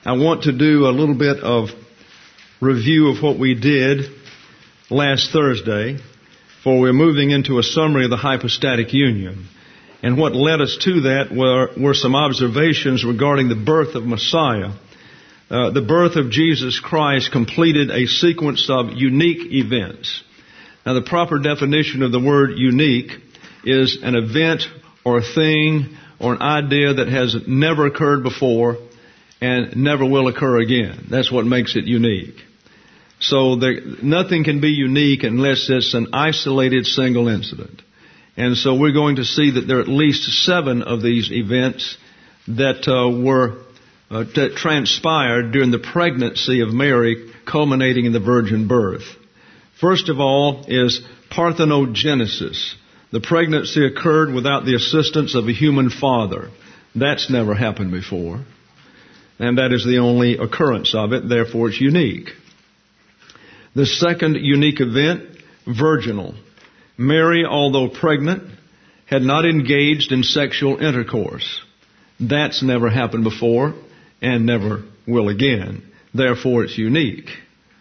I want to do a little bit of review of what we did last Thursday, for we're moving into a summary of the hypostatic union. And what led us to that were some observations regarding the birth of Messiah. The birth of Jesus Christ completed a sequence of unique events. Now, the proper definition of the word unique is an event or a thing or an idea that has never occurred before and never will occur again. That's what makes it unique. So nothing can be unique unless it's an isolated single incident. And so we're going to see that there are at least 7 of these events that that transpired during the pregnancy of Mary, culminating in the virgin birth. First of all is parthenogenesis. The pregnancy occurred without the assistance of a human father. That's never happened before. And that is the only occurrence of it, therefore it's unique. The second unique event, virginal. Mary, although pregnant, had not engaged in sexual intercourse. That's never happened before and never will again. Therefore, it's unique.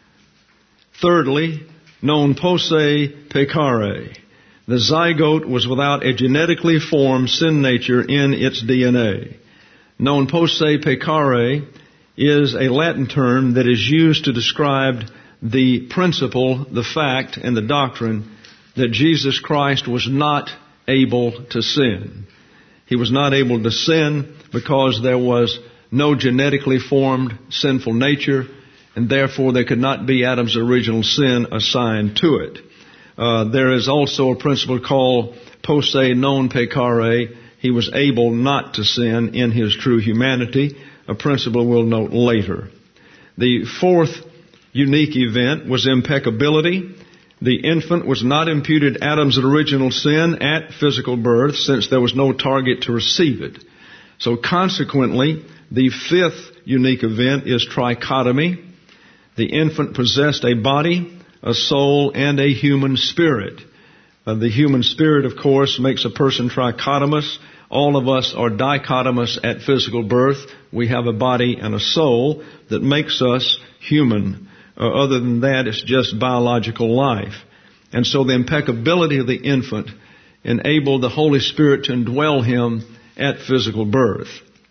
Thirdly, non posse peccare. The zygote was without a genetically formed sin nature in its DNA. Non posse peccare is a Latin term that is used to describe the principle, the fact, and the doctrine that Jesus Christ was not able to sin. He was not able to sin because there was no genetically formed sinful nature, and therefore there could not be Adam's original sin assigned to it. There is also a principle called posse non peccare. He was able not to sin in his true humanity, a principle we'll note later. The fourth unique event was impeccability. The infant was not imputed Adam's original sin at physical birth, since there was no target to receive it. So consequently, the fifth unique event is trichotomy. The infant possessed a body, a soul, and a human spirit. The human spirit, of course, makes a person trichotomous. All of us are dichotomous at physical birth. We have a body and a soul that makes us human. Other than that, it's just biological life. And so the impeccability of the infant enabled the Holy Spirit to indwell him at physical birth.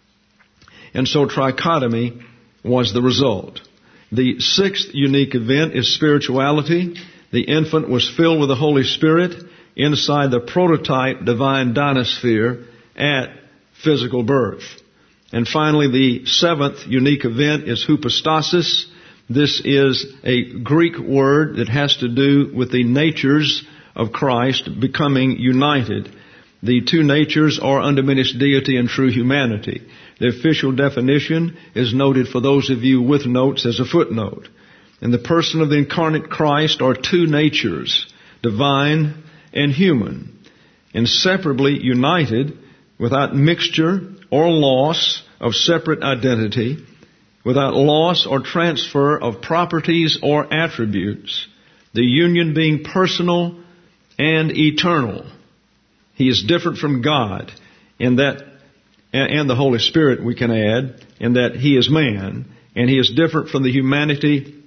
And so trichotomy was the result. The sixth unique event is spirituality. The infant was filled with the Holy Spirit inside the prototype divine dynasphere at physical birth. And finally, the seventh unique event is hypostasis. This is a Greek word that has to do with the natures of Christ becoming united. The two natures are undiminished deity and true humanity. The official definition is noted for those of you with notes as a footnote. In the person of the incarnate Christ are two natures, divine and human, inseparably united without mixture or loss of separate identity, without loss or transfer of properties or attributes, the union being personal and eternal. He is different from God in that, and the Holy Spirit we can add, in that He is man, and He is different from the humanity,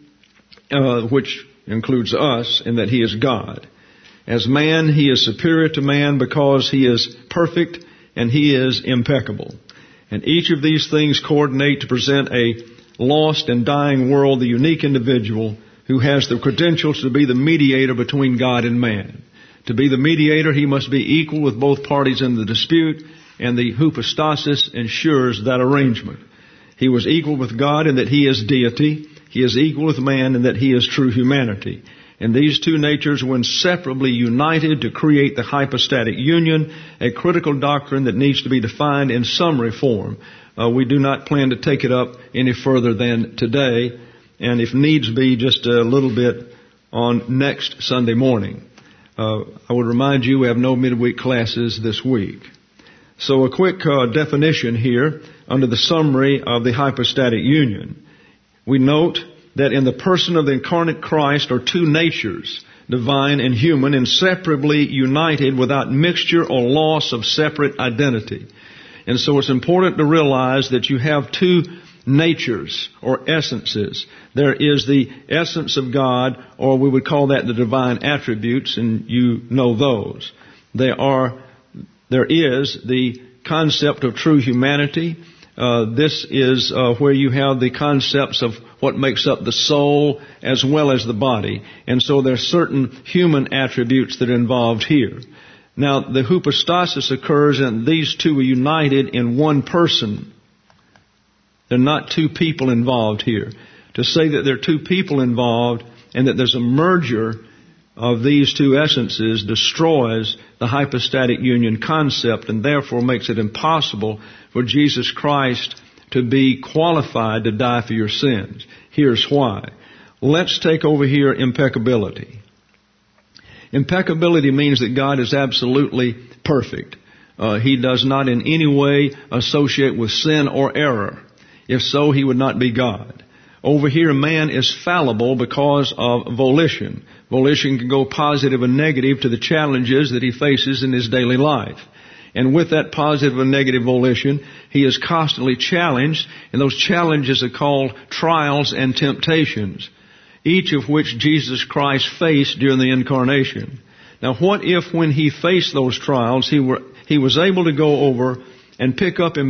which includes us, in that He is God. As man, He is superior to man because He is perfect and He is impeccable. And each of these things coordinate to present a lost and dying world, the unique individual who has the credentials to be the mediator between God and man. To be the mediator, he must be equal with both parties in the dispute, and the hypostasis ensures that arrangement. He was equal with God in that He is deity. He is equal with man in that He is true humanity. And these two natures were inseparably united to create the hypostatic union, a critical doctrine that needs to be defined in summary form. We do not plan to take it up any further than today, and if needs be, just a little bit on next Sunday morning. I would remind you we have no midweek classes this week. So a quick definition here under the summary of the hypostatic union. We note that in the person of the incarnate Christ are two natures, divine and human, inseparably united without mixture or loss of separate identity. And so it's important to realize that you have two natures or essences. There is the essence of God, or we would call that the divine attributes, and you know those. There is the concept of true humanity. This is where you have the concepts of what makes up the soul as well as the body. And so there are certain human attributes that are involved here. Now, the hypostasis occurs and these two are united in one person. There are not two people involved here. To say that there are two people involved and that there's a merger of these two essences destroys the hypostatic union concept and therefore makes it impossible for Jesus Christ to be qualified to die for your sins. Here's why. Let's take over here impeccability. Impeccability means that God is absolutely perfect. He does not in any way associate with sin or error. If so, He would not be God. Over here, man is fallible because of volition. Volition can go positive and negative to the challenges that he faces in his daily life. And with that positive and negative volition, he is constantly challenged, and those challenges are called trials and temptations, each of which Jesus Christ faced during the incarnation. Now, what if when He faced those trials, He was able to go over and pick up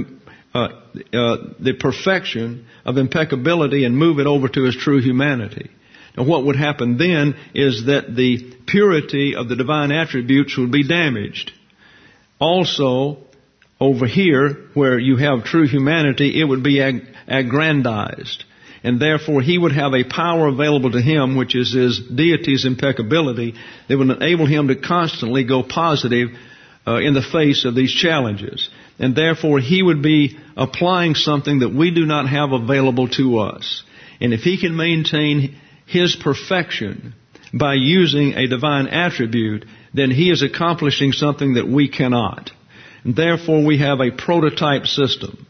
the perfection of impeccability and move it over to His true humanity? Now, what would happen then is that the purity of the divine attributes would be damaged. Also, over here, where you have true humanity, it would be aggrandized. And therefore, He would have a power available to Him, which is His deity's impeccability, that would enable Him to constantly go positive in the face of these challenges. And therefore, He would be applying something that we do not have available to us. And if He can maintain His perfection by using a divine attribute, then He is accomplishing something that we cannot. And therefore, we have a prototype system.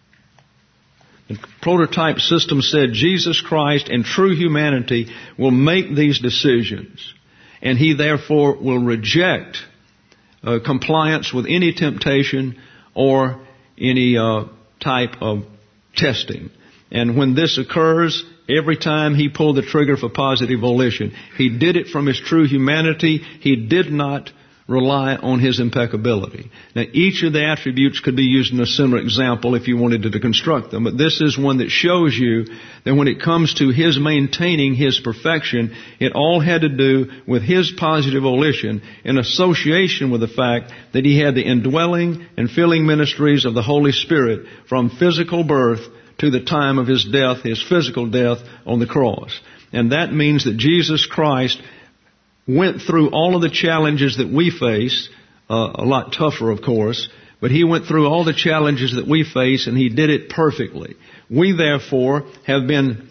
The prototype system said Jesus Christ in true humanity will make these decisions. And He therefore will reject compliance with any temptation or any type of testing. And when this occurs, every time He pulled the trigger for positive volition, He did it from His true humanity. He did not rely on His impeccability. Now, each of the attributes could be used in a similar example if you wanted to construct them, but this is one that shows you that when it comes to His maintaining His perfection, it all had to do with His positive volition in association with the fact that He had the indwelling and filling ministries of the Holy Spirit from physical birth to the time of His death, His physical death on the cross. And that means that Jesus Christ went through all of the challenges that we face, a lot tougher, of course, but He went through all the challenges that we face, and He did it perfectly. We, therefore, have been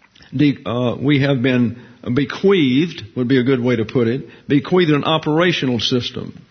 bequeathed, would be a good way to put it, bequeathed an operational system.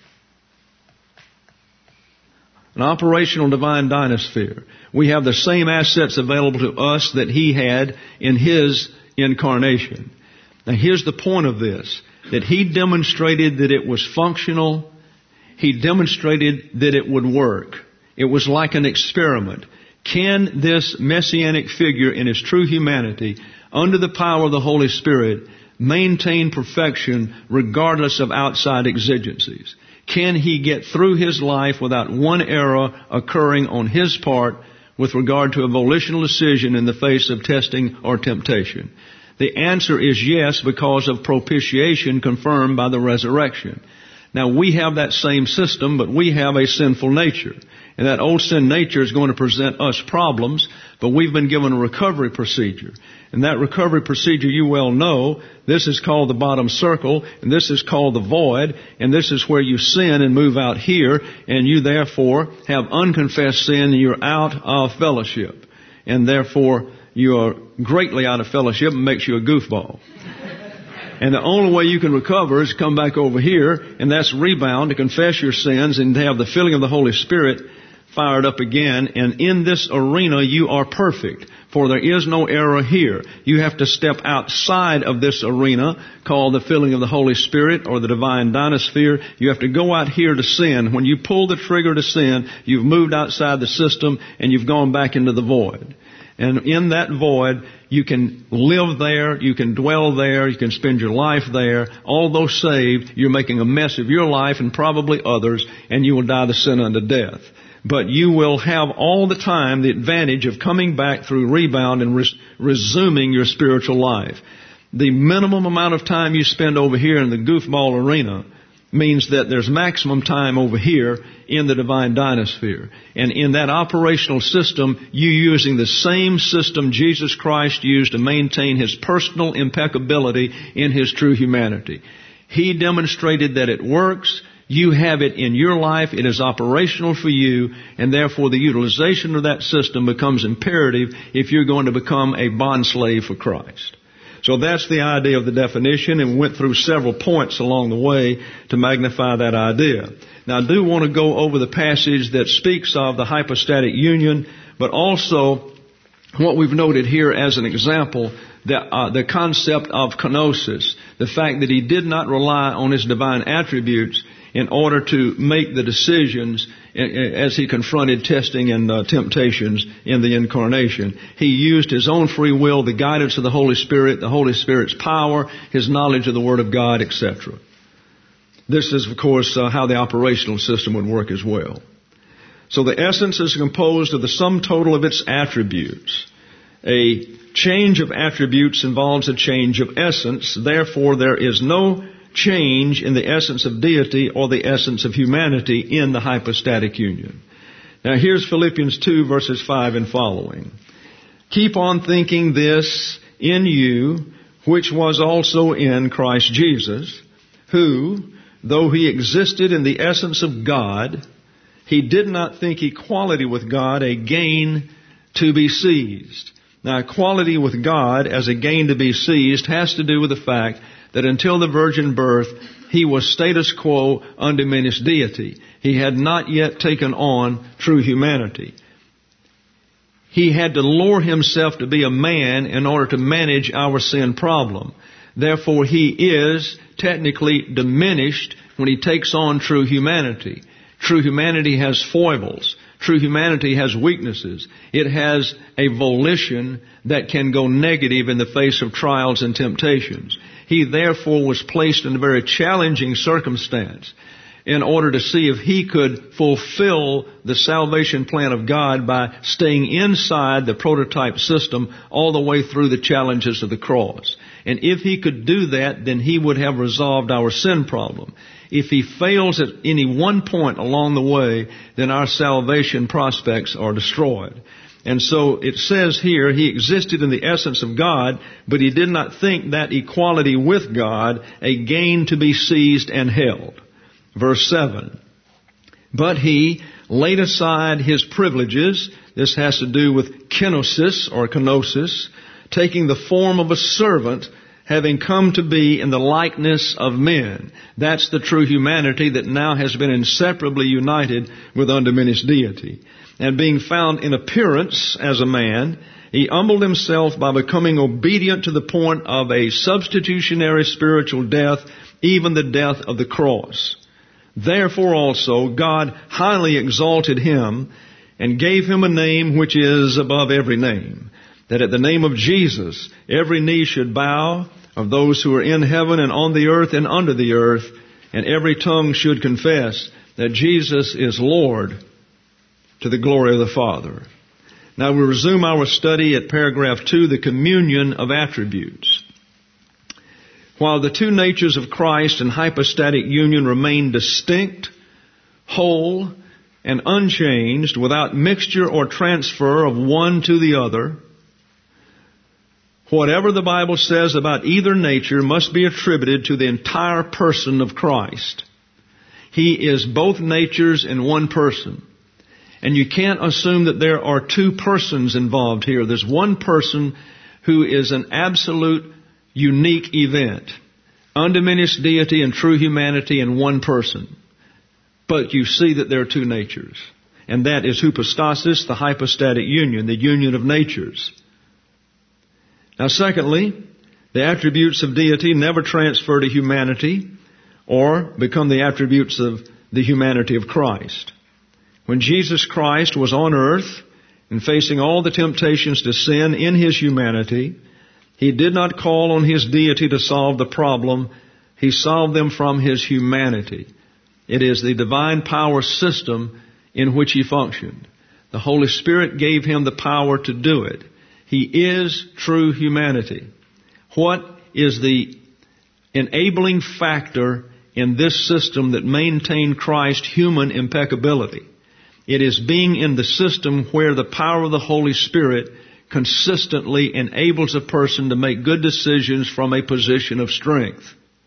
An operational divine dynasphere. We have the same assets available to us that He had in His incarnation. Now, here's the point of this, that He demonstrated that it was functional. He demonstrated that it would work. It was like an experiment. Can this messianic figure in His true humanity, under the power of the Holy Spirit, maintain perfection regardless of outside exigencies? Can He get through His life without one error occurring on His part with regard to a volitional decision in the face of testing or temptation? The answer is yes, because of propitiation confirmed by the resurrection. Now, we have that same system, but we have a sinful nature. And that old sin nature is going to present us problems, but we've been given a recovery procedure. And that recovery procedure, you well know, this is called the bottom circle, and this is called the void, and this is where you sin and move out here, and you therefore have unconfessed sin, and you're out of fellowship. And therefore, you are greatly out of fellowship and makes you a goofball. And the only way you can recover is to come back over here, and that's rebound, to confess your sins and to have the filling of the Holy Spirit fired up again. And in this arena, you are perfect, for there is no error here. You have to step outside of this arena called the filling of the Holy Spirit or the divine dynasphere. You have to go out here to sin. When you pull the trigger to sin, you've moved outside the system and you've gone back into the void. And in that void, you can live there, you can dwell there, you can spend your life there. Although saved, you're making a mess of your life and probably others, and you will die the sin unto death. But you will have all the time the advantage of coming back through rebound and resuming your spiritual life. The minimum amount of time you spend over here in the goofball arena means that there's maximum time over here in the divine dynasphere. And in that operational system, you using the same system Jesus Christ used to maintain His personal impeccability in His true humanity. He demonstrated that it works. You have it in your life. It is operational for you, and therefore the utilization of that system becomes imperative if you're going to become a bondslave for Christ. So that's the idea of the definition, and we went through several points along the way to magnify that idea. Now, I do want to go over the passage that speaks of the hypostatic union, but also what we've noted here as an example, the concept of kenosis, the fact that He did not rely on His divine attributes in order to make the decisions as He confronted testing and temptations in the incarnation. He used His own free will, the guidance of the Holy Spirit's power, His knowledge of the Word of God, etc. This is, of course, how the operational system would work as well. So the essence is composed of the sum total of its attributes. A change of attributes involves a change of essence. Therefore, there is no change in the essence of deity or the essence of humanity in the hypostatic union. Now here's Philippians 2 verses 5 and following. Keep on thinking this in you, which was also in Christ Jesus, who, though He existed in the essence of God, He did not think equality with God a gain to be seized. Now, equality with God as a gain to be seized has to do with the fact that until the virgin birth, He was status quo undiminished deity. He had not yet taken on true humanity. He had to lower Himself to be a man in order to manage our sin problem. Therefore, He is technically diminished when He takes on true humanity. True humanity has foibles. True humanity has weaknesses. It has a volition that can go negative in the face of trials and temptations. He therefore was placed in a very challenging circumstance in order to see if He could fulfill the salvation plan of God by staying inside the prototype system all the way through the challenges of the cross. And if He could do that, then He would have resolved our sin problem. If He fails at any one point along the way, then our salvation prospects are destroyed. And so it says here, He existed in the essence of God, but He did not think that equality with God a gain to be seized and held. Verse 7. But He laid aside His privileges. This has to do with kenosis or kenosis, taking the form of a servant, having come to be in the likeness of men. That's the true humanity that now has been inseparably united with undiminished deity. And being found in appearance as a man, He humbled Himself by becoming obedient to the point of a substitutionary spiritual death, even the death of the cross. Therefore also God highly exalted Him and gave Him a name which is above every name, that at the name of Jesus every knee should bow, of those who are in heaven and on the earth and under the earth, and every tongue should confess that Jesus is Lord, to the glory of the Father. Now we resume our study at paragraph 2, the communion of attributes. While the two natures of Christ and hypostatic union remain distinct, whole, and unchanged, without mixture or transfer of one to the other, whatever the Bible says about either nature must be attributed to the entire person of Christ. He is both natures in one person. And you can't assume that there are two persons involved here. There's one person who is an absolute unique event. Undiminished deity and true humanity in one person. But you see that there are two natures. And that is hypostasis, the hypostatic union, the union of natures. Now secondly, the attributes of deity never transfer to humanity or become the attributes of the humanity of Christ. When Jesus Christ was on earth, and facing all the temptations to sin in His humanity, He did not call on His deity to solve the problem. He solved them from His humanity. It is the divine power system in which He functioned. The Holy Spirit gave Him the power to do it. He is true humanity. What is the enabling factor in this system that maintained Christ's human impeccability? It is being in the system where the power of the Holy Spirit consistently enables a person to make good decisions from a position of strength.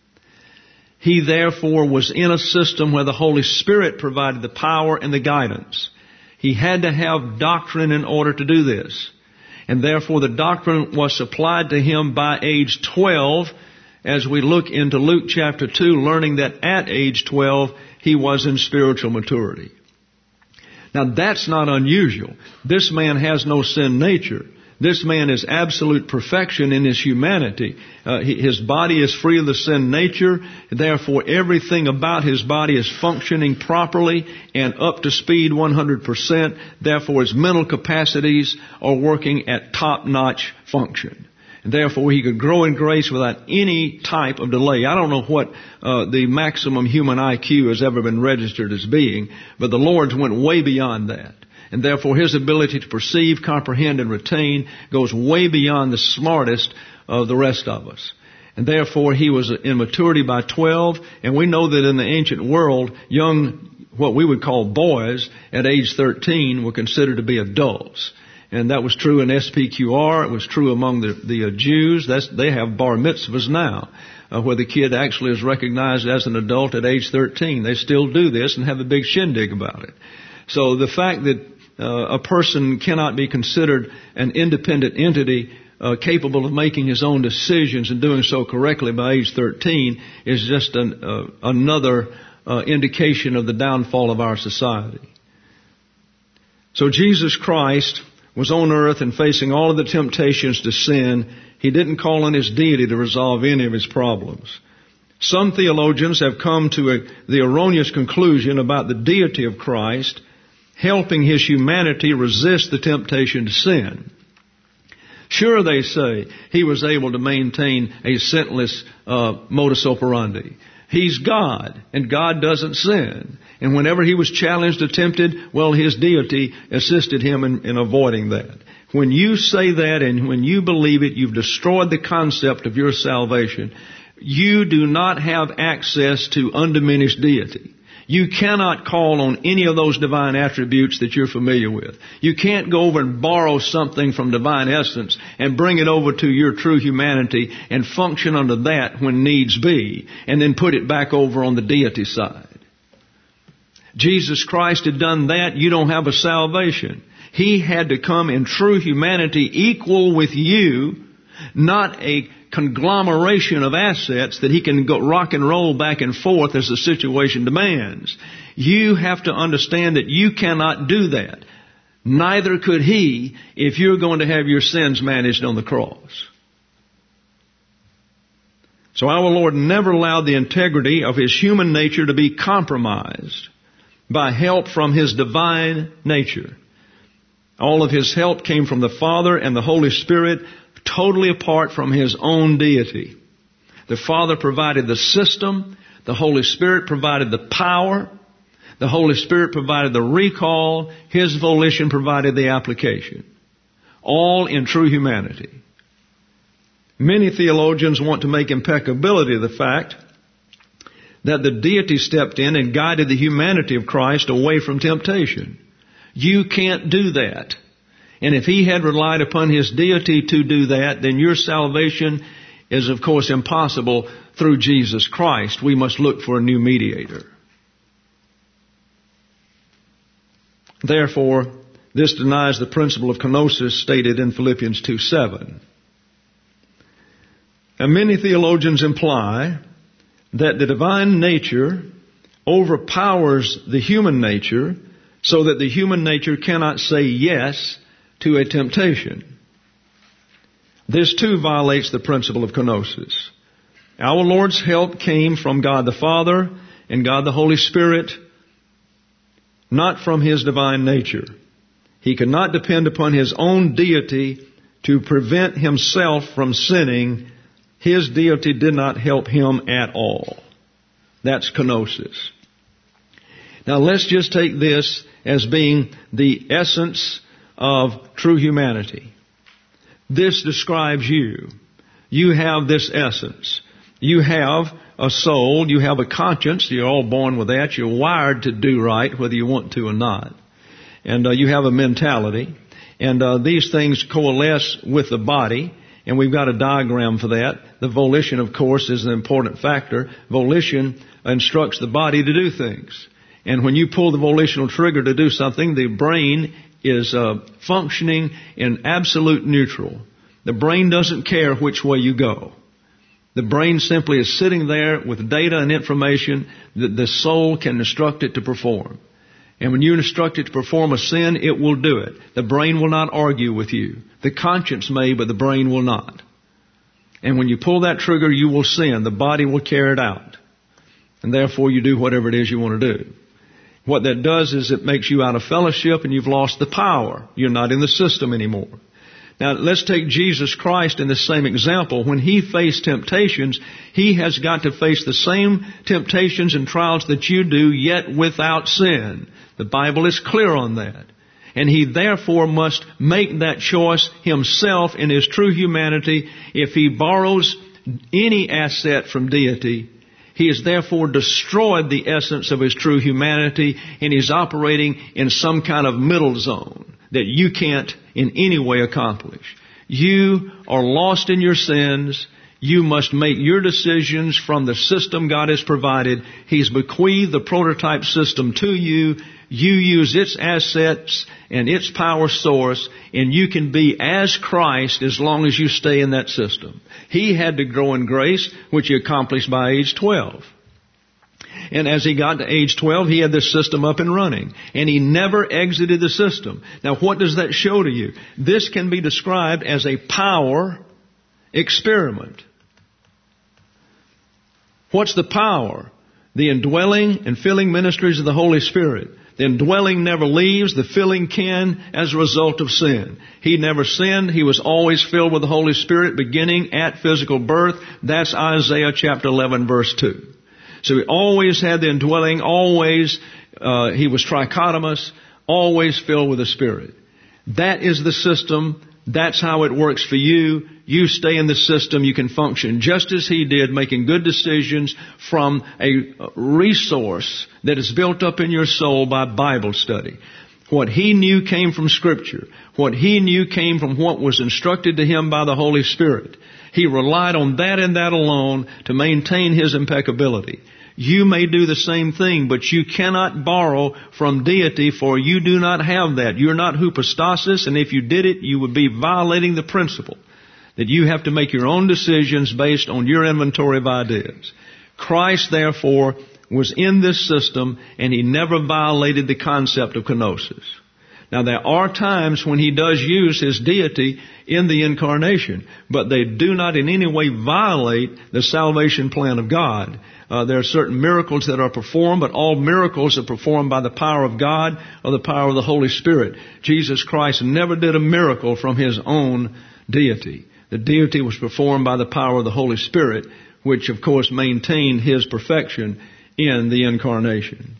He therefore was in a system where the Holy Spirit provided the power and the guidance. He had to have doctrine in order to do this. And therefore the doctrine was supplied to him by age 12, as we look into Luke chapter 2, learning that at age 12 he was in spiritual maturity. Now that's not unusual. This man has no sin nature. This man is absolute perfection in his humanity. His body is free of the sin nature. Therefore, everything about his body is functioning properly and up to speed 100%. Therefore, his mental capacities are working at top-notch function. Therefore, he could grow in grace without any type of delay. I don't know what the maximum human IQ has ever been registered as being, but the Lord's went way beyond that. And therefore his ability to perceive, comprehend, and retain goes way beyond the smartest of the rest of us. And therefore he was in maturity by 12, and we know that in the ancient world, young, what we would call boys at age 13 were considered to be adults. And that was true in SPQR. It was true among the Jews. They have bar mitzvahs now, where the kid actually is recognized as an adult at age 13. They still do this and have a big shindig about it. So the fact that a person cannot be considered an independent entity capable of making his own decisions and doing so correctly by age 13 is just another indication of the downfall of our society. So Jesus Christ was on earth and facing all of the temptations to sin. He didn't call on His deity to resolve any of His problems. Some theologians have come to the erroneous conclusion about the deity of Christ helping His humanity resist the temptation to sin. Sure, they say, He was able to maintain a sinless modus operandi. He's God, and God doesn't sin. And whenever He was challenged or tempted, well, His deity assisted Him in avoiding that. When you say that and when you believe it, you've destroyed the concept of your salvation. You do not have access to undiminished deity. You cannot call on any of those divine attributes that you're familiar with. You can't go over and borrow something from divine essence and bring it over to your true humanity and function under that when needs be, and then put it back over on the deity side. Jesus Christ had done that. You don't have a salvation. He had to come in true humanity equal with you, not a conglomeration of assets that He can go rock and roll back and forth as the situation demands. You have to understand that you cannot do that. Neither could He if you're going to have your sins managed on the cross. So our Lord never allowed the integrity of His human nature to be compromised by help from His divine nature. All of His help came from the Father and the Holy Spirit, totally apart from His own deity. The Father provided the system. The Holy Spirit provided the power. The Holy Spirit provided the recall. His volition provided the application. All in true humanity. Many theologians want to make impeccability the fact that the deity stepped in and guided the humanity of Christ away from temptation. You can't do that. And if He had relied upon His deity to do that, then your salvation is, of course, impossible through Jesus Christ. We must look for a new mediator. Therefore, this denies the principle of kenosis stated in Philippians 2:7. And many theologians imply that the divine nature overpowers the human nature so that the human nature cannot say yes to a temptation. This too violates the principle of kenosis. Our Lord's help came from God the Father and God the Holy Spirit, not from His divine nature. He could not depend upon his own deity to prevent himself from sinning. His deity did not help him at all. That's kenosis. Now let's just take this as being the essence of true humanity. This describes you. You have this essence. You have a soul. You have a conscience. You're all born with that. You're wired to do right, whether you want to or not. And you have a mentality. And these things coalesce with the body. And we've got a diagram for that. The volition, of course, is an important factor. Volition instructs the body to do things. And when you pull the volitional trigger to do something, the brain is functioning in absolute neutral. The brain doesn't care which way you go. The brain simply is sitting there with data and information that the soul can instruct it to perform. And when you instruct it to perform a sin, it will do it. The brain will not argue with you. The conscience may, but the brain will not. And when you pull that trigger, you will sin. The body will carry it out. And therefore you do whatever it is you want to do. What that does is it makes you out of fellowship and you've lost the power. You're not in the system anymore. Now let's take Jesus Christ in the same example. When He faced temptations, He has got to face the same temptations and trials that you do, yet without sin. The Bible is clear on that. And He therefore must make that choice Himself in His true humanity. If He borrows any asset from deity, He has therefore destroyed the essence of His true humanity, and He's operating in some kind of middle zone that you can't in any way accomplish. You are lost in your sins. You must make your decisions from the system God has provided. He's bequeathed the prototype system to you. You use its assets and its power source, and you can be as Christ as long as you stay in that system. He had to grow in grace, which He accomplished by age 12. And as He got to age 12, He had this system up and running. And He never exited the system. Now, what does that show to you? This can be described as a power experiment. What's the power? The indwelling and filling ministries of the Holy Spirit. The indwelling never leaves. The filling can as a result of sin. He never sinned. He was always filled with the Holy Spirit beginning at physical birth. That's Isaiah chapter 11 verse 2. So He always had the indwelling, always, He was trichotomous, always filled with the Spirit. That is the system. That's how it works for you. You stay in the system. You can function just as He did, making good decisions from a resource that is built up in your soul by Bible study. What He knew came from Scripture. What He knew came from what was instructed to Him by the Holy Spirit. He relied on that and that alone to maintain His impeccability. You may do the same thing, but you cannot borrow from deity, for you do not have that. You're not hypostasis, and if you did it, you would be violating the principle that you have to make your own decisions based on your inventory of ideas. Christ, therefore, was in this system, and He never violated the concept of kenosis. Now, there are times when He does use His deity in the incarnation, but they do not in any way violate the salvation plan of God. There are certain miracles that are performed, but all miracles are performed by the power of God or the power of the Holy Spirit. Jesus Christ never did a miracle from His own deity. The deity was performed by the power of the Holy Spirit, which of course maintained His perfection in the incarnation.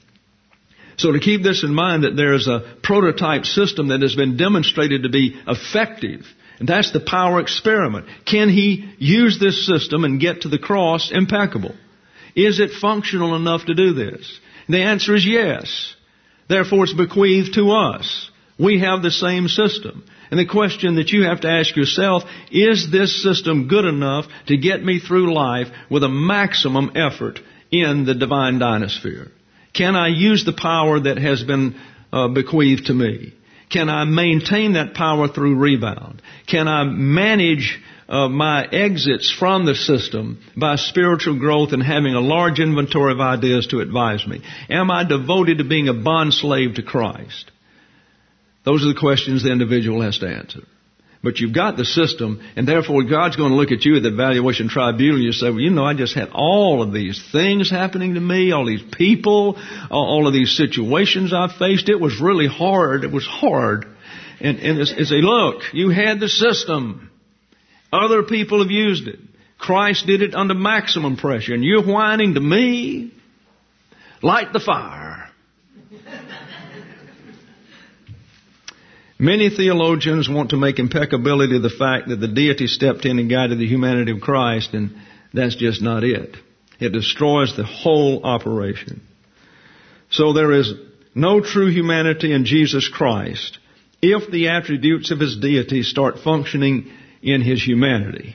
So to keep this in mind, that there is a prototype system that has been demonstrated to be effective, and that's the power experiment. Can He use this system and get to the cross impeccable? Is it functional enough to do this? And the answer is yes. Therefore, it's bequeathed to us. We have the same system. And the question that you have to ask yourself, is this system good enough to get me through life with a maximum effort in the divine dynasphere? Can I use the power that has been bequeathed to me? Can I maintain that power through rebound? Can I manage my exits from the system by spiritual growth and having a large inventory of ideas to advise me? Am I devoted to being a bond slave to Christ? Those are the questions the individual has to answer. But you've got the system, and therefore God's going to look at you at the evaluation tribunal and you say, well, you know, I just had all of these things happening to me, all these people, all of these situations I faced. It was really hard. It was hard. and say, look, you had the system. Other people have used it. Christ did it under maximum pressure, and you're whining to me? Light the fire. Many theologians want to make impeccability of the fact that the deity stepped in and guided the humanity of Christ, and that's just not it. It destroys the whole operation. So there is no true humanity in Jesus Christ if the attributes of His deity start functioning in His humanity.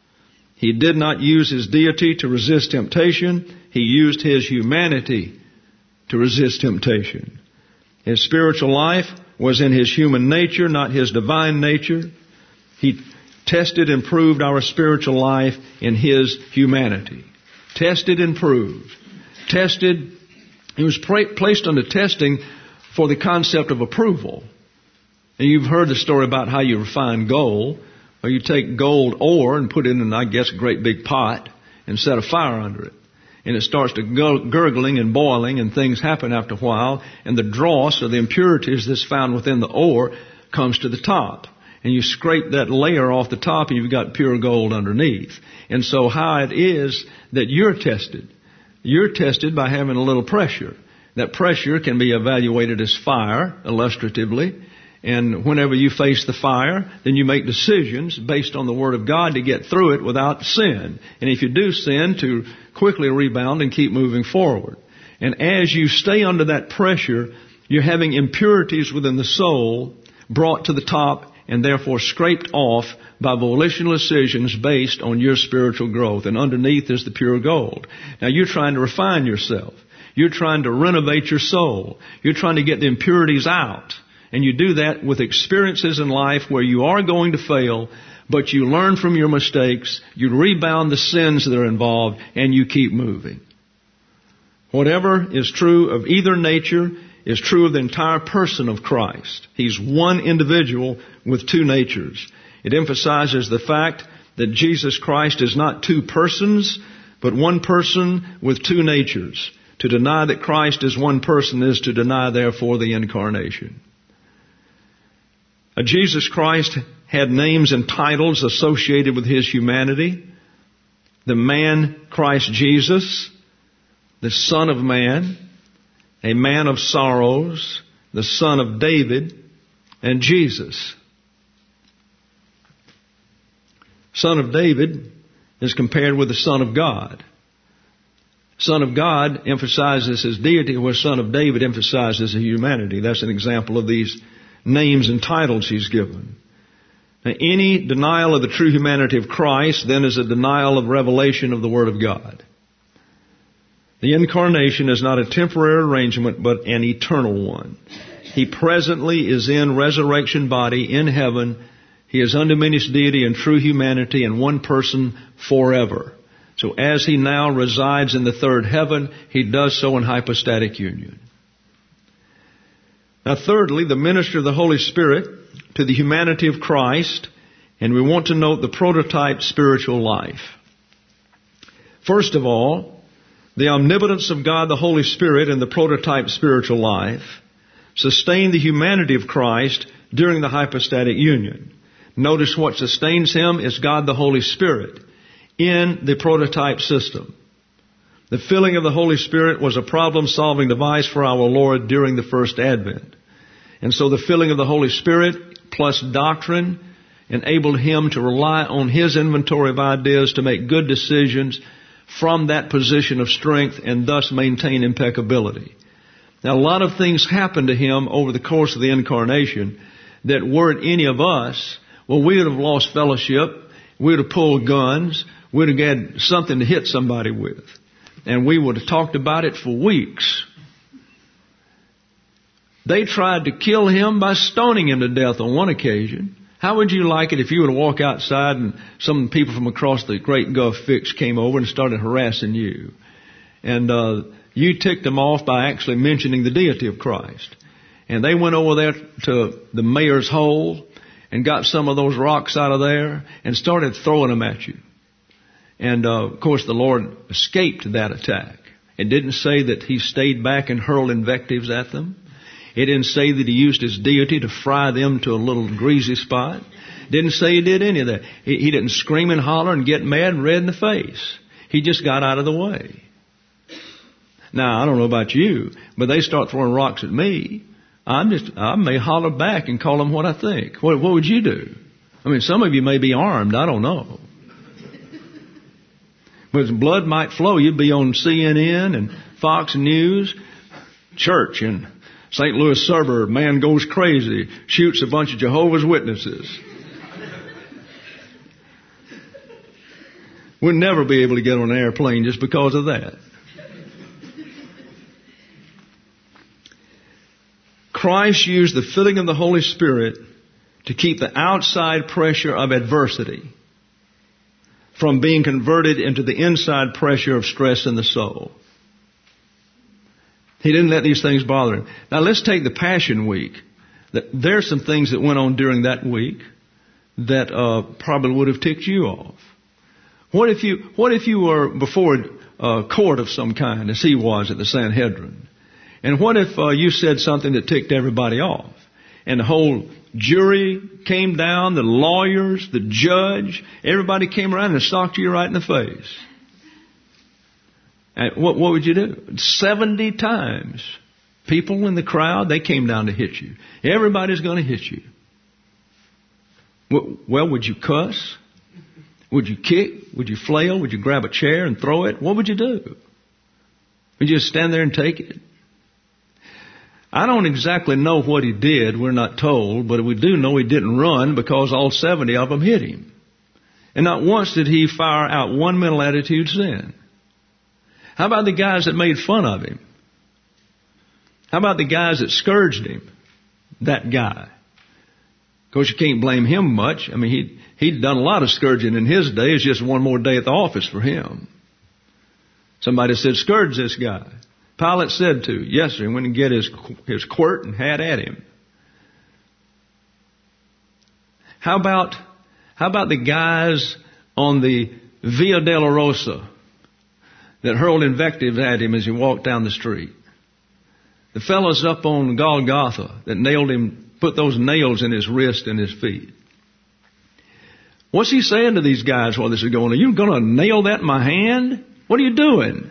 He did not use His deity to resist temptation. He used His humanity to resist temptation. His spiritual life was in His human nature, not His divine nature. He tested and proved our spiritual life in His humanity. Tested and proved. Tested. He was placed under testing for the concept of approval. And you've heard the story about how you refine gold. Or you take gold ore and put it in, I guess, a great big pot and set a fire under it. And it starts to gurgling and boiling, and things happen after a while, and the dross or the impurities that's found within the ore comes to the top. And you scrape that layer off the top and you've got pure gold underneath. And so how it is that you're tested. You're tested by having a little pressure. That pressure can be evaluated as fire, illustratively. And whenever you face the fire, then you make decisions based on the Word of God to get through it without sin. And if you do sin, to quickly rebound and keep moving forward. And as you stay under that pressure, you're having impurities within the soul brought to the top and therefore scraped off by volitional decisions based on your spiritual growth. And underneath is the pure gold. Now you're trying to refine yourself. You're trying to renovate your soul. You're trying to get the impurities out. And you do that with experiences in life where you are going to fail, but you learn from your mistakes, you rebound the sins that are involved, and you keep moving. Whatever is true of either nature is true of the entire person of Christ. He's one individual with two natures. It emphasizes the fact that Jesus Christ is not two persons, but one person with two natures. To deny that Christ is one person is to deny, therefore, the incarnation. Jesus Christ had names and titles associated with His humanity. The man Christ Jesus, the Son of Man, a man of sorrows, the Son of David, and Jesus. Son of David is compared with the Son of God. Son of God emphasizes His deity, where Son of David emphasizes His humanity. That's an example of these names and titles He's given. Now, any denial of the true humanity of Christ then is a denial of revelation of the Word of God. The incarnation is not a temporary arrangement, but an eternal one. He presently is in resurrection body in heaven. He is undiminished deity and true humanity in one person forever. So as He now resides in the third heaven, He does so in hypostatic union. Now thirdly, the ministry of the Holy Spirit to the humanity of Christ, and we want to note the prototype spiritual life. First of all, the omnipotence of God the Holy Spirit in the prototype spiritual life sustained the humanity of Christ during the hypostatic union. Notice what sustains Him is God the Holy Spirit in the prototype system. The filling of the Holy Spirit was a problem-solving device for our Lord during the first advent. And so the filling of the Holy Spirit plus doctrine enabled Him to rely on His inventory of ideas to make good decisions from that position of strength and thus maintain impeccability. Now, a lot of things happened to Him over the course of the incarnation that weren't any of us. Well, we would have lost fellowship. We would have pulled guns. We would have had something to hit somebody with. And we would have talked about it for weeks. They tried to kill Him by stoning Him to death on one occasion. How would you like it if you were to walk outside and some people from across the Great Gulf Fix came over and started harassing you? And you ticked them off by actually mentioning the deity of Christ. And they went over there to the mayor's hole and got some of those rocks out of there and started throwing them at you. And, of course, the Lord escaped that attack. It didn't say that He stayed back and hurled invectives at them. It didn't say that he used his deity to fry them to a little greasy spot. It didn't say he did any of that. He didn't scream and holler and get mad and red in the face. He just got out of the way. Now, I don't know about you, but they start throwing rocks at me. I may holler back and call them what I think. What would you do? I mean, some of you may be armed. I don't know. But blood might flow. You'd be on CNN and Fox News. Church in St. Louis suburb, man goes crazy, shoots a bunch of Jehovah's Witnesses. We'll never be able to get on an airplane just because of that. Christ used the filling of the Holy Spirit to keep the outside pressure of adversity from being converted into the inside pressure of stress in the soul. He didn't let these things bother him. Now let's take the Passion Week. There are some things that went on during that week that probably would have ticked you off. What if you were before a court of some kind, as he was at the Sanhedrin? And what if you said something that ticked everybody off? And the whole jury came down, the lawyers, the judge, everybody came around and socked you right in the face. And what would you do? 70 times. People in the crowd, they came down to hit you. Everybody's going to hit you. Well, would you cuss? Would you kick? Would you flail? Would you grab a chair and throw it? What would you do? Would you just stand there and take it? I don't exactly know what he did. We're not told. But we do know he didn't run because all 70 of them hit him. And not once did he fire out one mental attitude sin. How about the guys that made fun of him? How about the guys that scourged him? That guy. Of course, you can't blame him much. I mean, he'd done a lot of scourging in his day. It's just one more day at the office for him. Somebody said, scourge this guy. Pilate said to. Yes, sir. He went and get his quirt and had at him. How about the guys on the Via Dolorosa that hurled invectives at him as he walked down the street? The fellows up on Golgotha that nailed him, put those nails in his wrist and his feet. What's he saying to these guys while this is going on? Are you going to nail that in my hand? What are you doing?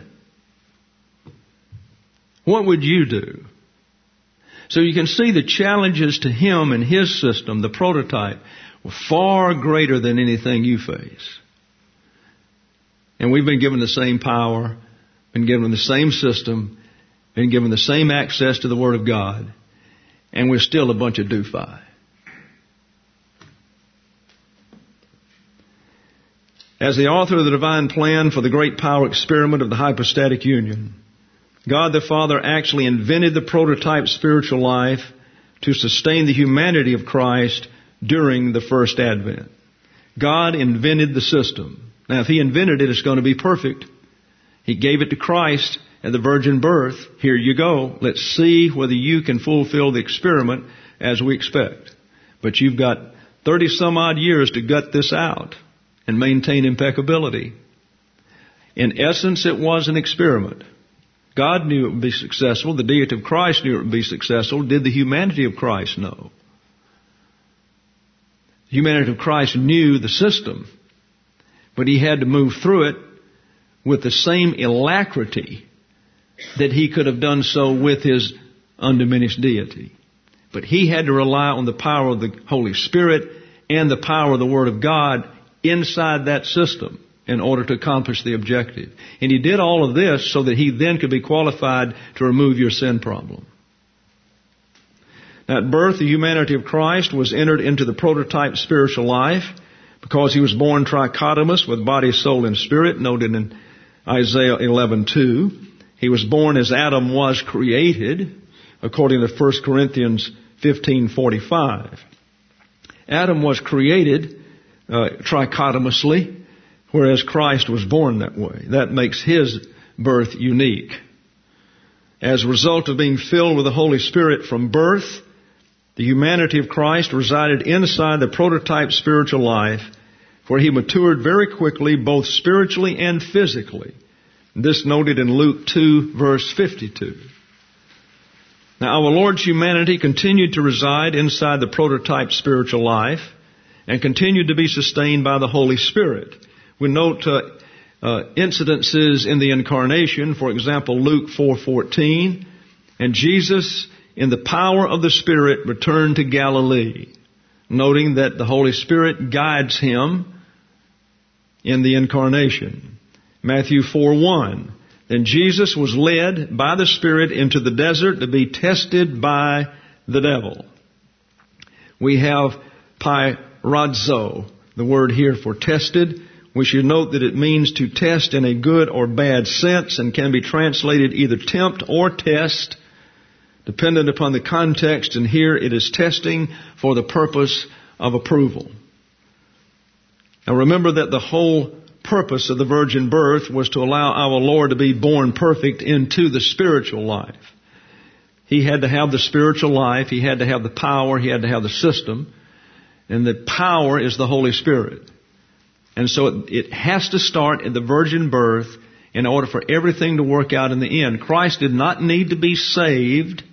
What would you do? So you can see the challenges to him and his system, the prototype, were far greater than anything you face. And we've been given the same power, been given the same system, been given the same access to the Word of God, and we're still a bunch of doofi. As the author of the divine plan for the great power experiment of the hypostatic union, God the Father actually invented the prototype spiritual life to sustain the humanity of Christ during the first advent. God invented the system. Now, if He invented it, it's going to be perfect. He gave it to Christ at the virgin birth. Here you go. Let's see whether you can fulfill the experiment as we expect. But you've got 30 some odd years to gut this out and maintain impeccability. In essence, it was an experiment. God knew it would be successful. The deity of Christ knew it would be successful. Did the humanity of Christ know? The humanity of Christ knew the system, but He had to move through it with the same alacrity that He could have done so with His undiminished deity. But He had to rely on the power of the Holy Spirit and the power of the Word of God inside that system in order to accomplish the objective. And He did all of this so that He then could be qualified to remove your sin problem. At birth, the humanity of Christ was entered into the prototype spiritual life because He was born trichotomous with body, soul, and spirit, noted in Isaiah 11:2. He was born as Adam was created, according to 1 Corinthians 15:45. Adam was created trichotomously, whereas Christ was born that way. That makes His birth unique. As a result of being filled with the Holy Spirit from birth, the humanity of Christ resided inside the prototype spiritual life, where He matured very quickly, both spiritually and physically. This noted in Luke 2, verse 52. Now, our Lord's humanity continued to reside inside the prototype spiritual life and continued to be sustained by the Holy Spirit. We note incidences in the incarnation, for example, Luke 4:14, and Jesus, in the power of the Spirit, returned to Galilee, noting that the Holy Spirit guides him in the incarnation. Matthew 4:1, then Jesus was led by the Spirit into the desert to be tested by the devil. We have pyrazo, the word here for tested. We should note that it means to test in a good or bad sense and can be translated either tempt or test, dependent upon the context, and here it is testing for the purpose of approval. Now remember that the whole purpose of the virgin birth was to allow our Lord to be born perfect into the spiritual life. He had to have the spiritual life, He had to have the power, He had to have the system, and the power is the Holy Spirit. And so it has to at the virgin birth in order for everything to work out in the end. Christ did not need to be saved.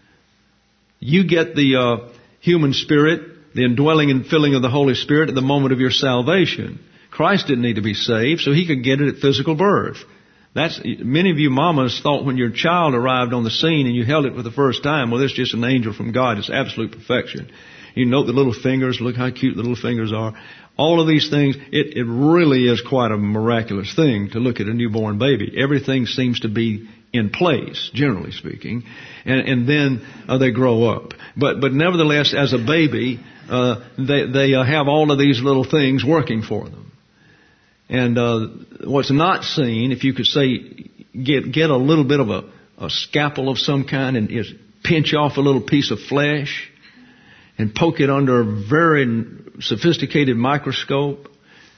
You get the human spirit, the indwelling and filling of the Holy Spirit at the moment of your salvation. Christ didn't need to be saved, so He could get it at physical birth. Many of you mamas thought when your child arrived on the scene and you held it for the first time, well, this is just an angel from God. It's absolute perfection. You note the little fingers. Look how cute the little fingers are. All of these things, it really is quite a miraculous thing to look at a newborn baby. Everything seems to be in place, generally speaking, and then they grow up. But nevertheless, as a baby, they have all of these little things working for them. And what's not seen, if you could say, get a little bit of a scalpel of some kind and just pinch off a little piece of flesh and poke it under a very sophisticated microscope,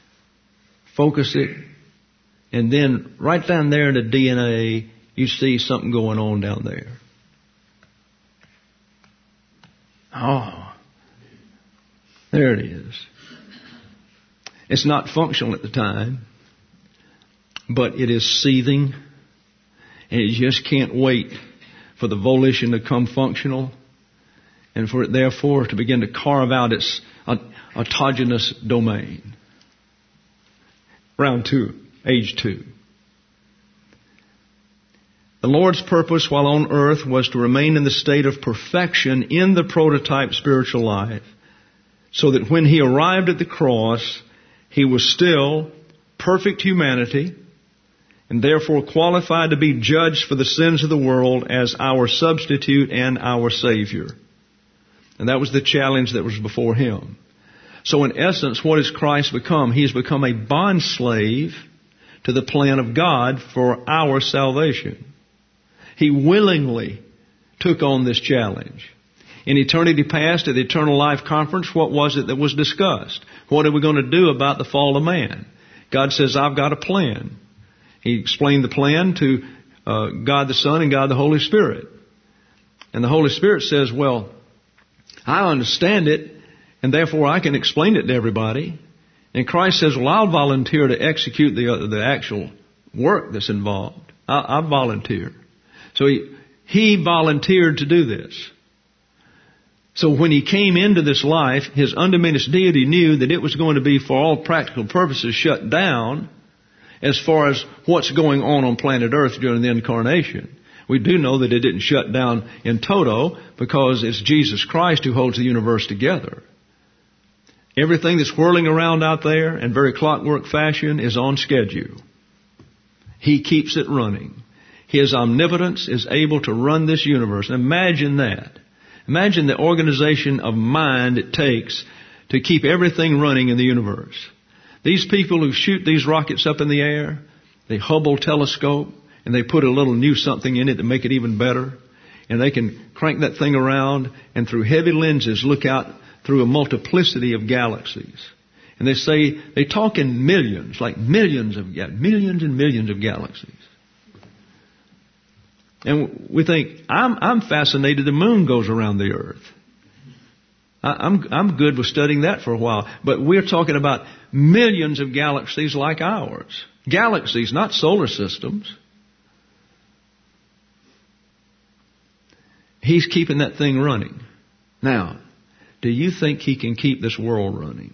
focus it, and then right down there in the DNA, you see something going on down there. Oh, there it is. It's not functional at the time, but it is seething, and it just can't wait for the volition to come functional, and for it therefore to begin to carve out its autogenous domain. Round 2, age 2. The Lord's purpose while on earth was to remain in the state of perfection in the prototype spiritual life, so that when He arrived at the cross, He was still perfect humanity and therefore qualified to be judged for the sins of the world as our substitute and our Savior. And that was the challenge that was before Him. So in essence, what has Christ become? He has become a bondslave to the plan of God for our salvation. He willingly took on this challenge. In eternity past, at the Eternal Life Conference, what was it that was discussed? What are we going to do about the fall of man? God says, I've got a plan. He explained the plan to God the Son and God the Holy Spirit. And the Holy Spirit says, well, I understand it, and therefore I can explain it to everybody. And Christ says, well, I'll volunteer to execute the actual work that's involved. I'll volunteer. So he volunteered to do this. So when He came into this life, His undiminished deity knew that it was going to be, for all practical purposes, shut down as far as what's going on planet Earth during the incarnation. We do know that it didn't shut down in toto because it's Jesus Christ who holds the universe together. Everything that's whirling around out there in very clockwork fashion is on schedule. He keeps it running. His omnipotence is able to run this universe. Imagine that. Imagine the organization of mind it takes to keep everything running in the universe. These people who shoot these rockets up in the air, the Hubble telescope, and they put a little new something in it to make it even better, and they can crank that thing around and through heavy lenses look out through a multiplicity of galaxies. And they talk in millions, like millions and millions of galaxies. And we think, I'm fascinated the moon goes around the earth. I'm good with studying that for a while. But we're talking about millions of galaxies like ours. Galaxies, not solar systems. He's keeping that thing running. Now, do you think He can keep this world running?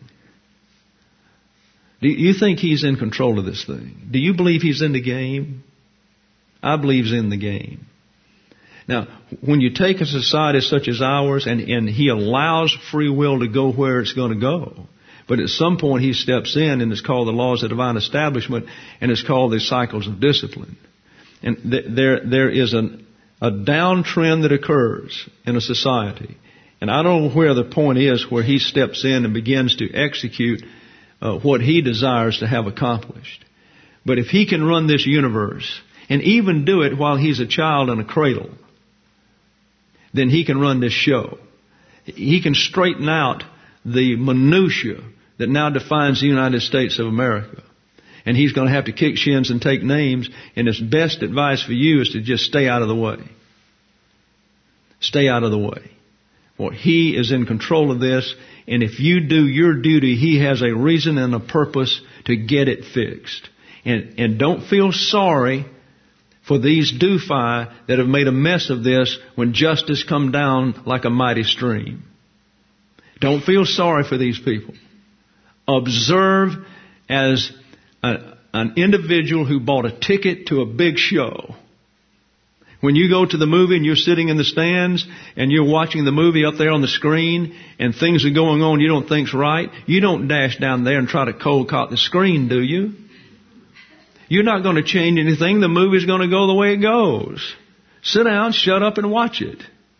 Do you think He's in control of this thing? Do you believe He's in the game? I believe He's in the game. Now, when you take a society such as ours and He allows free will to go where it's going to go, but at some point He steps in, and it's called the laws of divine establishment, and it's called the cycles of discipline. And there is a downtrend that occurs in a society. And I don't know where the point is where He steps in and begins to execute what He desires to have accomplished. But if He can run this universe, and even do it while He's a child in a cradle, then He can run this show. He can straighten out the minutia that now defines the United States of America. And He's going to have to kick shins and take names, and His best advice for you is to just stay out of the way. Stay out of the way. Well, He is in control of this, and if you do your duty, He has a reason and a purpose to get it fixed. And don't feel sorry for these doofi that have made a mess of this when justice come down like a mighty stream. Don't feel sorry for these people. Observe as an individual who bought a ticket to a big show. When you go to the movie and you're sitting in the stands and you're watching the movie up there on the screen and things are going on you don't think's right, you don't dash down there and try to cold cock the screen, do you? You're not going to change anything. The movie's going to go the way it goes. Sit down, shut up, and watch it.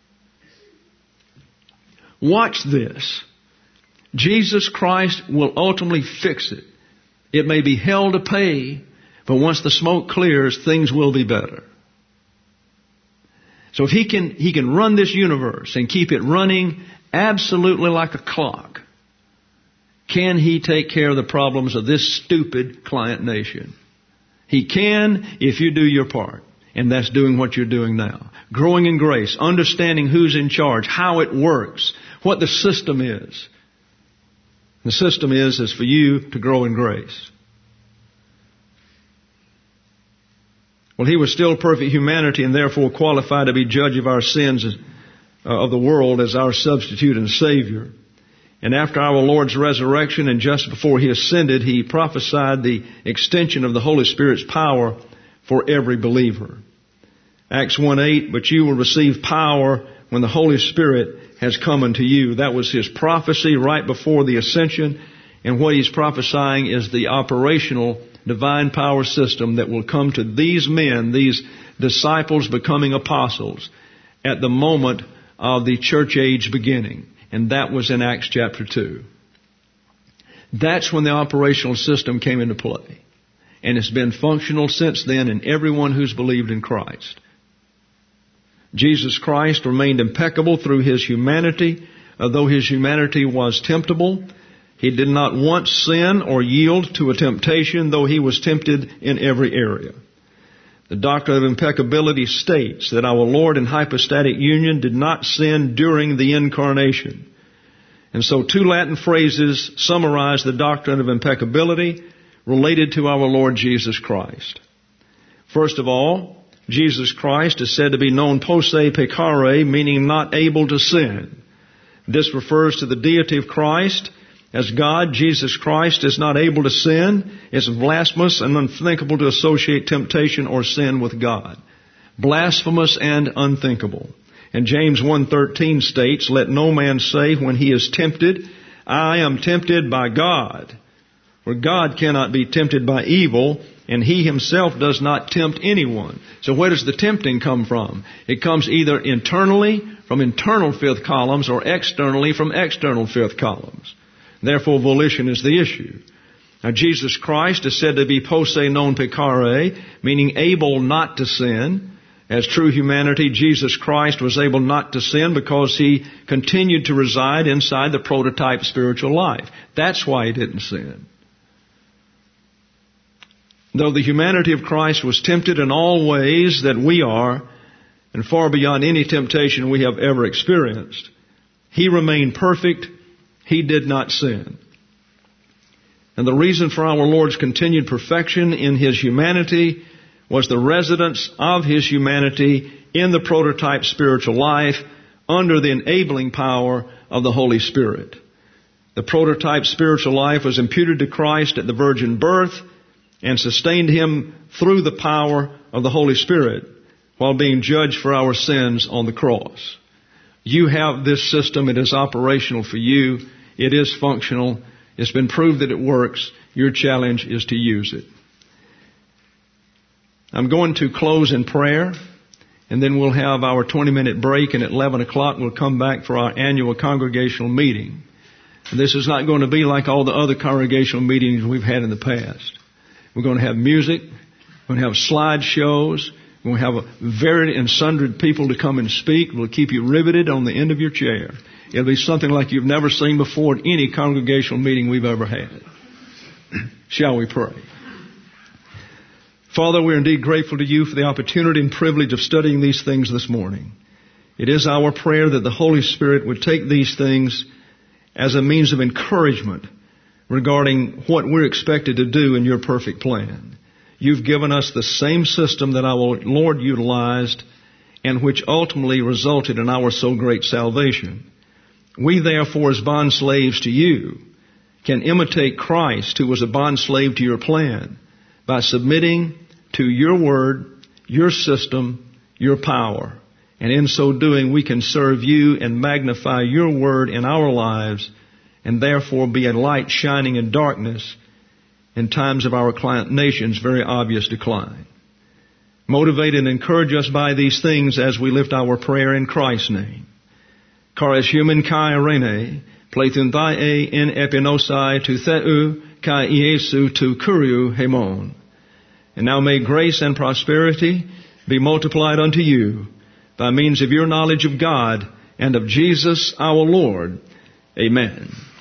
Watch this. Jesus Christ will ultimately fix it. It may be hell to pay, but once the smoke clears, things will be better. So if He can run this universe and keep it running absolutely like a clock, can He take care of the problems of this stupid client nation? He can if you do your part. And that's doing what you're doing now. Growing in grace, understanding who's in charge, how it works, what the system is. The system is for you to grow in grace. Well, He was still perfect humanity and therefore qualified to be judge of our sins of the world as our substitute and Savior. And after our Lord's resurrection and just before He ascended, He prophesied the extension of the Holy Spirit's power for every believer. Acts 1:8, but you will receive power when the Holy Spirit has come unto you. That was His prophecy right before the ascension. And what He's prophesying is the operational divine power system that will come to these men, these disciples becoming apostles at the moment of the church age beginning. And that was in Acts chapter 2. That's when the operational system came into play. And it's been functional since then in everyone who's believed in Christ. Jesus Christ remained impeccable through His humanity. Though His humanity was temptable, He did not once sin or yield to a temptation, though He was tempted in every area. The doctrine of impeccability states that our Lord in hypostatic union did not sin during the incarnation. And so 2 Latin phrases summarize the doctrine of impeccability related to our Lord Jesus Christ. First of all, Jesus Christ is said to be non posse peccare, meaning not able to sin. This refers to the deity of Christ. As God, Jesus Christ is not able to sin. It's blasphemous and unthinkable to associate temptation or sin with God. Blasphemous and unthinkable. And James 1:13 states, let no man say when he is tempted, I am tempted by God. For God cannot be tempted by evil, and He Himself does not tempt anyone. So where does the tempting come from? It comes either internally from internal fifth columns or externally from external fifth columns. Therefore, volition is the issue. Now, Jesus Christ is said to be posse non peccare, meaning able not to sin. As true humanity, Jesus Christ was able not to sin because He continued to reside inside the prototype spiritual life. That's why He didn't sin. Though the humanity of Christ was tempted in all ways that we are, and far beyond any temptation we have ever experienced, He remained perfect. He did not sin. And the reason for our Lord's continued perfection in His humanity was the residence of His humanity in the prototype spiritual life under the enabling power of the Holy Spirit. The prototype spiritual life was imputed to Christ at the virgin birth and sustained him through the power of the Holy Spirit while being judged for our sins on the cross. You have this system. It is operational for you. It is functional. It's been proved that it works. Your challenge is to use it. I'm going to close in prayer, and then we'll have our 20-minute break, and at 11 o'clock we'll come back for our annual congregational meeting. And this is not going to be like all the other congregational meetings we've had in the past. We're going to have music. We're going to have slideshows. We're going to have varied and sundry people to come and speak. We'll keep you riveted on the end of your chair. It'll be something like you've never seen before at any congregational meeting we've ever had. Shall we pray? Father, we're indeed grateful to you for the opportunity and privilege of studying these things this morning. It is our prayer that the Holy Spirit would take these things as a means of encouragement regarding what we're expected to do in your perfect plan. You've given us the same system that our Lord utilized and which ultimately resulted in our so great salvation. We therefore, as bondslaves to you, can imitate Christ, who was a bondslave to your plan, by submitting to your word, your system, your power. And in so doing, we can serve you and magnify your word in our lives, and therefore be a light shining in darkness in times of our nation's very obvious decline. Motivate and encourage us by these things as we lift our prayer in Christ's name. Charis human kai rene, pleithun thae in epinosai tu theu kai Iesu tu kuriu hemon. And now may grace and prosperity be multiplied unto you by means of your knowledge of God and of Jesus our Lord. Amen.